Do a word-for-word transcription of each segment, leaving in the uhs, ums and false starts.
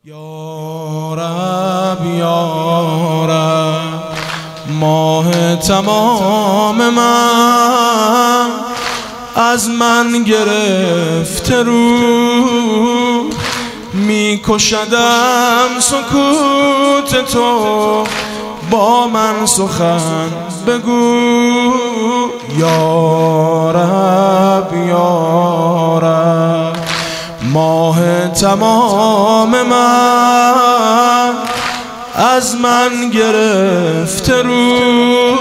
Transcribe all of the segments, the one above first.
یا رب یا رب ماه تمام من از من گرفته رو می کشدم سکوت تو با من سخن بگو یا رب یا رب ماه تمام من از من گرفته رو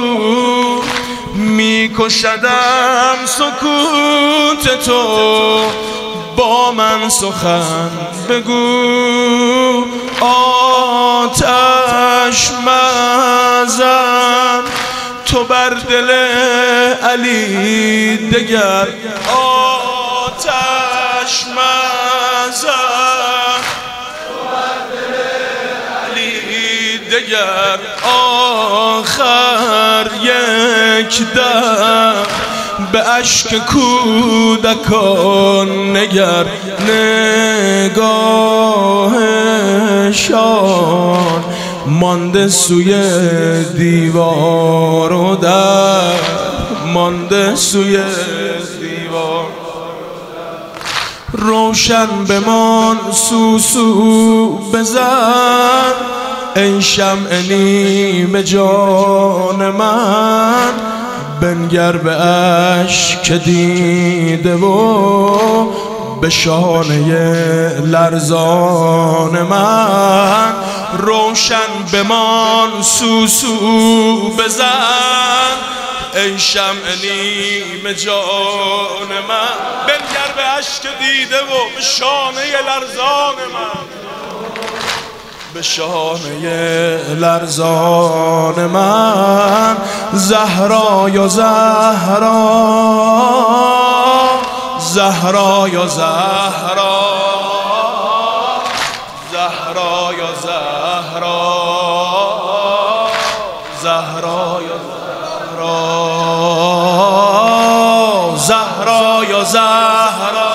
می کشدم سکوت تو با من سخن بگو آتش مزن تو بر دل علی دگر آتش مزن تو بر دل علی دگر آخر یک دم به اشک کودکان نگر نگاهشان مانده سوی دیوار و در مانده سوی دیوار روشن بمان سوسو بزن ای شمع نیم جان من بنگر به اشک دیده و به شانه لرزان من روشن بمان سوسو بزن ای شمع نیم جان من بنگر به اشک دیده و به شانه لرزان من به شانه لرزان من زهرا یا زهرا زهرا یا زهرا زهرا یا زهرا زهرا یا زهرا زهرا یا زهرا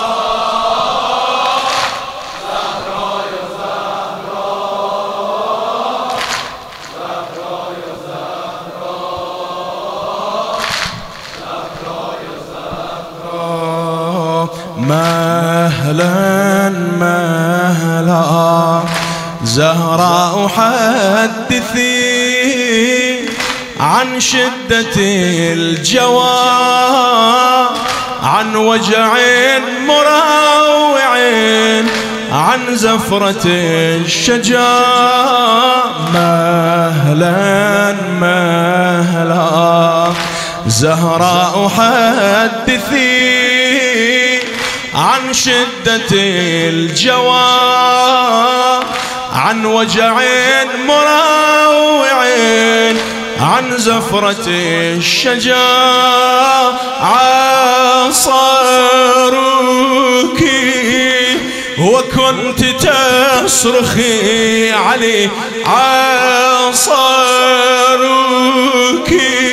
مهلا مهلا زهراء حدثي عن شدة الجوى عن وجع مروع عن زفرة الشجا مهلا مهلا زهراء حدثي عن شدة الجوى عن وجع مروع عن زفرة الشجا عصاروك وكنت تصرخي علي عصاروك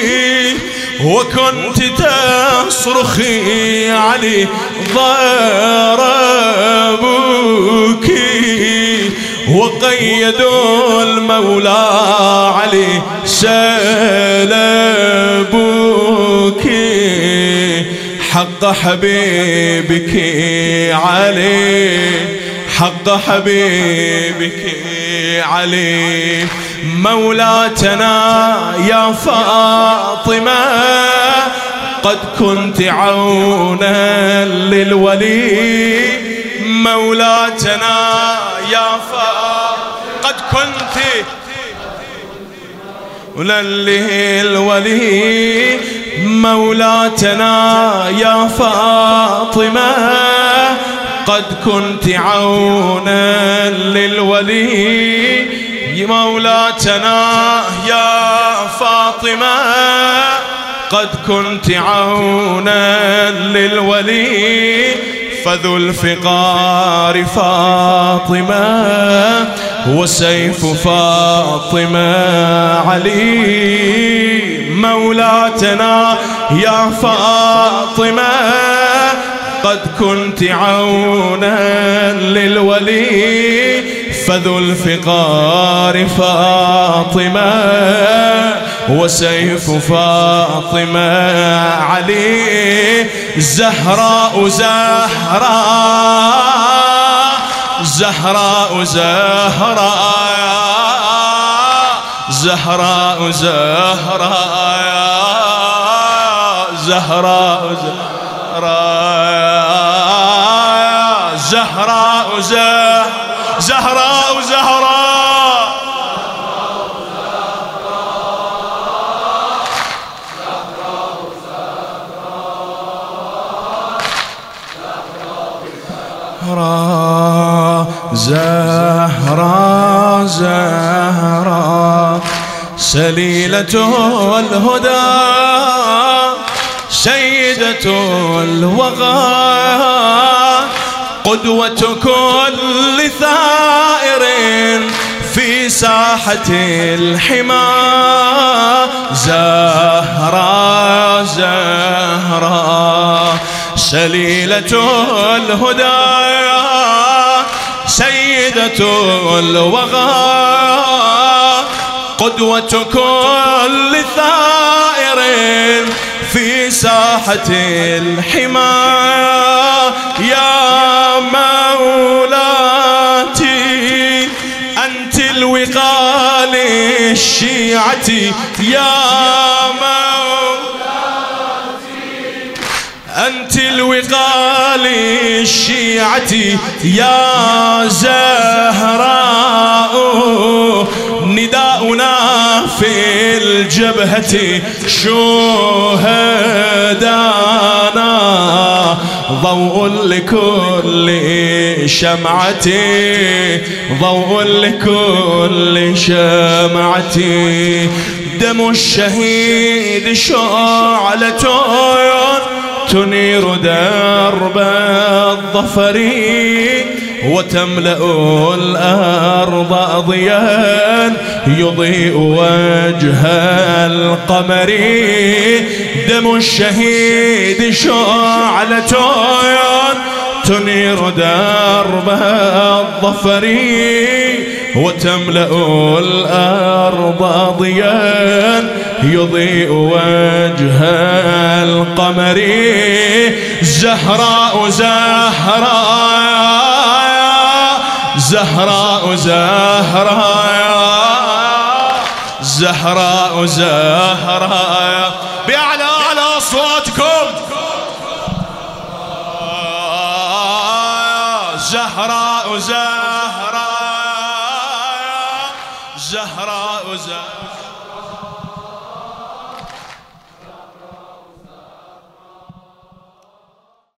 وكنت تصرخي علي ضربوك وقيدوا المولى علي سلبوك حق حبيبك علي حق حبيبك علي مولاتنا يا فاطمة قد كنت عونا للولي مولاتنا يا فاطمة قد كنت عونا للولي مولاتنا يا فاطمة قد كنت عونا للولي مولاتنا يا فاطمة قد كنت عونا للولي فذو الفقار فاطمة وسيف فاطمة علي مولاتنا يا فاطمة قد كنت عونا للولي فذو الفقار فاطمة وسيف فاطمة علي زهراء زهراء زهراء زهراء زهراء زهراء زهراء زهراء زهراء زهراء زهراء زهراء زهراء سليلة الهدى سيدة الوغى قدوة كل ثائر في ساحة الحمى زهراء زهراء سليلة الهدى سيدة الوغى قدوة كل ثائر في ساحة الحمى يا مولاتي أنت الوقاء للشيعة يا مولاتي أنت الوقاء للشيعة يا زهراء نداؤنا في الجبهة شهدانا ضوء لكل شمعة ضوء لكل شمعة دم الشهيد شعلة تنير درب الظفر وتملأ الأرض ضياء يضيء وجه القمر دم الشهيد شعلة تنير درب الظفر وتملأ الأرض ضياء يضيء وجه القمر زهراء زهراء زهراء زهراء زهراء زهراء بأعلى أعلى أصواتكم زهراء زهراء زهراء زهراء